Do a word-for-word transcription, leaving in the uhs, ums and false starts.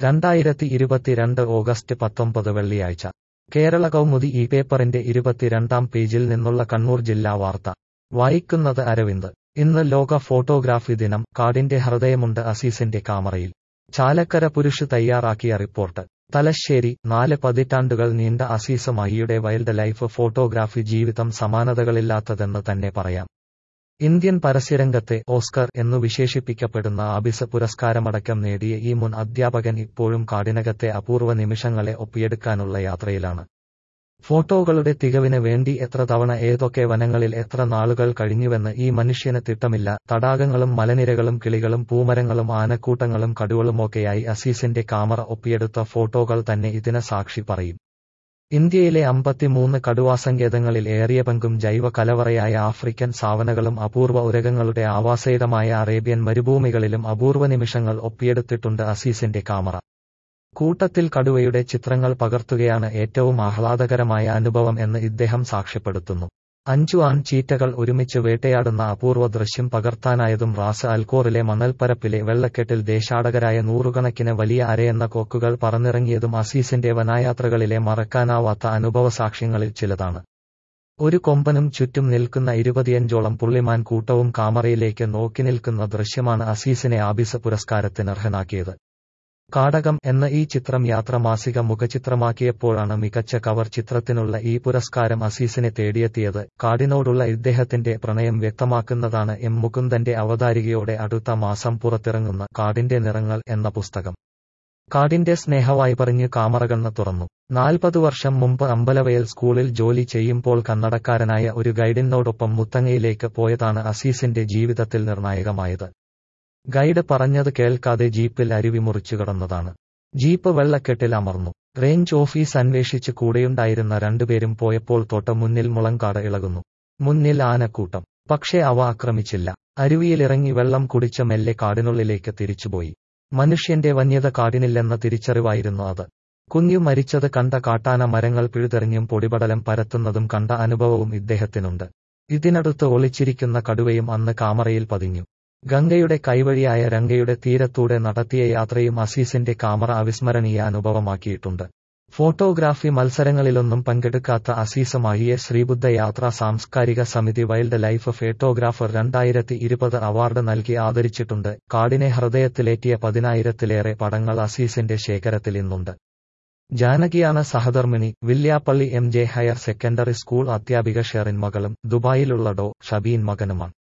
രണ്ടായിരത്തി ഇരുപത്തിരണ്ട് ഓഗസ്റ്റ് പത്തൊമ്പത് വെള്ളിയാഴ്ച കേരള കൗമുദി ഈ പേപ്പറിന്റെ ഇരുപത്തിരണ്ടാം പേജിൽ നിന്നുള്ള കണ്ണൂർ ജില്ലാ വാർത്ത വായിക്കുന്നത് അരവിന്ദ്. ഇന്ന് ലോക ഫോട്ടോഗ്രാഫി ദിനം. കാടിന്റെ ഹൃദയമുണ്ട് അസീസിന്റെ കാമറയിൽ. ചാലക്കര പുരുഷ് തയ്യാറാക്കിയ റിപ്പോർട്ട്. തലശ്ശേരി. നാല് പതിറ്റാണ്ടുകൾ നീണ്ട അസീസ് മഹിയുടെ വൈൽഡ് ലൈഫ് ഫോട്ടോഗ്രാഫി ജീവിതം സമാനതകളില്ലാത്തതെന്ന് തന്നെ പറയാം. ഇന്ത്യൻ പരസ്യരംഗത്തെ ഓസ്കർ എന്നു വിശേഷിപ്പിക്കപ്പെടുന്ന ആബിസ് പുരസ്കാരമടക്കം നേടിയ ഈ മുൻ അധ്യാപകൻ ഇപ്പോഴും കാടിനകത്തെ അപൂർവ നിമിഷങ്ങളെ ഒപ്പിയെടുക്കാനുള്ള യാത്രയിലാണ്. ഫോട്ടോകളുടെ തികവിന് വേണ്ടി എത്ര തവണ ഏതൊക്കെ വനങ്ങളിൽ എത്ര നാളുകൾ കഴിഞ്ഞുവെന്ന് ഈ മനുഷ്യന് തിട്ടമില്ല. തടാകങ്ങളും മലനിരകളും കിളികളും പൂമരങ്ങളും ആനക്കൂട്ടങ്ങളും കടുവകളുമൊക്കെയായി അസീസിന്റെ കാമറ ഒപ്പിയെടുത്ത ഫോട്ടോകൾ തന്നെ ഇതിന് സാക്ഷി പറയും. ഇന്ത്യയിലെ അമ്പത്തിമൂന്ന് കടുവാസങ്കേതങ്ങളിൽ ഏറിയ പങ്കും ജൈവ കലവറയായ ആഫ്രിക്കൻ സാവനകളും അപൂർവ ഉരഗങ്ങളുടെ ആവാസയിടമായ അറേബ്യൻ മരുഭൂമികളിലും അപൂർവ നിമിഷങ്ങൾ ഒപ്പിയെടുത്തിട്ടുണ്ട് അസീസിന്റെ കാമറ. കൂട്ടത്തിൽ കടുവയുടെ ചിത്രങ്ങൾ പകർത്തുകയാണ് ഏറ്റവും ആഹ്ലാദകരമായ അനുഭവം എന്ന് ഇദ്ദേഹം സാക്ഷ്യപ്പെടുത്തുന്നു. അഞ്ചു ആൺ ചീറ്റകൾ ഒരുമിച്ച് വേട്ടയാടുന്ന അപൂർവ ദൃശ്യം പകർത്താനായതും റാസ് അൽഖോറിലെ മണൽപ്പരപ്പിലെ വെള്ളക്കെട്ടിൽ ദേശാടകരായ നൂറുകണക്കിന് വലിയ അരയെന്ന കൊക്കുകൾ പറന്നിറങ്ങിയതും അസീസിന്റെ വനയാത്രകളിലെ മറക്കാനാവാത്ത അനുഭവസാക്ഷ്യങ്ങളിൽ ചിലതാണ്. ഒരു കൊമ്പനും ചുറ്റും നിൽക്കുന്ന ഇരുപതിയഞ്ചോളം പുള്ളിമാൻ കൂട്ടവും കാമറയിലേക്ക് നോക്കി നിൽക്കുന്ന ദൃശ്യമാണ് അസീസിനെ ആബിസ് പുരസ്കാരത്തിനർഹനാക്കിയത്. കാടകം എന്ന ഈ ചിത്രം യാത്ര മാസിക മുഖചിത്രമാക്കിയപ്പോഴാണ് മികച്ച കവർ ചിത്രത്തിനുള്ള ഈ പുരസ്കാരം അസീസിനെ തേടിയെത്തിയത്. കാടിനോടുള്ള ഇദ്ദേഹത്തിന്റെ പ്രണയം വ്യക്തമാക്കുന്നതാണ് എം മുകുന്ദന്റെ അവതാരികയോടെ അടുത്ത മാസം പുറത്തിറങ്ങുന്ന കാടിന്റെ നിറങ്ങൾ എന്ന പുസ്തകം. കാടിന്റെ സ്നേഹവായി പറഞ്ഞു കാമറകണ്ണ് തുറന്നു. നാൽപ്പത് വർഷം മുമ്പ് അമ്പലവയൽ സ്കൂളിൽ ജോലി ചെയ്യുമ്പോൾ കന്നടക്കാരനായ ഒരു ഗൈഡിനോടൊപ്പം മുത്തങ്ങയിലേക്ക് പോയതാണ് അസീസിന്റെ ജീവിതത്തിൽ നിർണായകമായത്. ഗൈഡ് പറഞ്ഞത് കേൾക്കാതെ ജീപ്പിൽ അരുവി മുറിച്ചു കടന്നതാണ്. ജീപ്പ് വെള്ളക്കെട്ടിൽ അമർന്നു. റേഞ്ച് ഓഫീസ് അന്വേഷിച്ച് കൂടെയുണ്ടായിരുന്ന രണ്ടുപേരും പോയപ്പോൾ തൊട്ട് മുന്നിൽ മുളങ്കാട് ഇളകുന്നു. മുന്നിൽ ആനക്കൂട്ടം. പക്ഷേ അവ ആക്രമിച്ചില്ല. അരുവിയിലിറങ്ങി വെള്ളം കുടിച്ച മെല്ലെ കാടിനുള്ളിലേക്ക് തിരിച്ചുപോയി. മനുഷ്യന്റെ വന്യത കാടിനില്ലെന്ന തിരിച്ചറിവായിരുന്നു അത്. കുഞ്ഞു മരിച്ചത് കണ്ട കാട്ടാന മരങ്ങൾ പിഴുതെറിഞ്ഞും പൊടിപടലം പരത്തുന്നതും കണ്ട അനുഭവവും ഇദ്ദേഹത്തിനുണ്ട്. ഇതിനടുത്ത് ഒളിച്ചിരിക്കുന്ന കടുവയും അന്ന് കാമറയിൽ പതിഞ്ഞു. ഗംഗയുടെ കൈവഴിയായ രംഗയുടെ തീരത്തൂടെ നടത്തിയ യാത്രയും അസീസിന്റെ കാമറ അവിസ്മരണീയ അനുഭവമാക്കിയിട്ടുണ്ട്. ഫോട്ടോഗ്രാഫി മത്സരങ്ങളിലൊന്നും പങ്കെടുക്കാത്ത അസീസ് മഹിയെ ശ്രീബുദ്ധ യാത്രാ സാംസ്കാരിക സമിതി വൈൽഡ് ലൈഫ് ഫോട്ടോഗ്രാഫർ രണ്ടായിരത്തി ഇരുപത് അവാർഡ് നൽകി ആദരിച്ചിട്ടുണ്ട്. കാടിനെ ഹൃദയത്തിലേറ്റിയ പതിനായിരത്തിലേറെ പടങ്ങൾ അസീസിന്റെ ശേഖരത്തിൽ ഇന്നുണ്ട്. ജാനകിയാണ് സഹധർമ്മിണി. Villiappally M J higher secondary school അധ്യാപിക ഷെറിൻ മകളും ദുബായിലുള്ള ഡോ ഷബീൻ മകനുമാണ്.